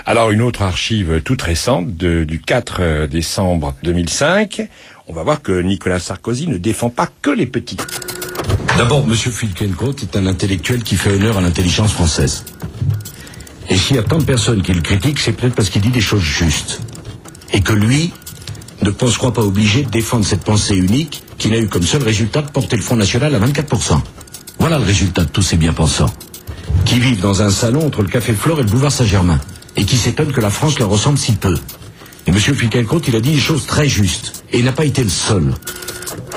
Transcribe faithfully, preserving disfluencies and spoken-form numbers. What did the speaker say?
Alors une autre archive toute récente de, du quatre décembre deux mille cinq, on va voir que Nicolas Sarkozy ne défend pas que les petits. D'abord, M. Finkielkraut est un intellectuel qui fait honneur à l'intelligence française. Et s'il y a tant de personnes qui le critiquent, c'est peut-être parce qu'il dit des choses justes. Et que lui ne se croit pas obligé de défendre cette pensée unique qui n'a eu comme seul résultat de porter le Front National à vingt-quatre pour cent. Voilà le résultat de tous ces bien-pensants, qui vivent dans un salon entre le Café Flore et le boulevard Saint-Germain, et qui s'étonnent que la France leur ressemble si peu. Et M. Finkielkraut, il a dit des choses très justes, et il n'a pas été le seul.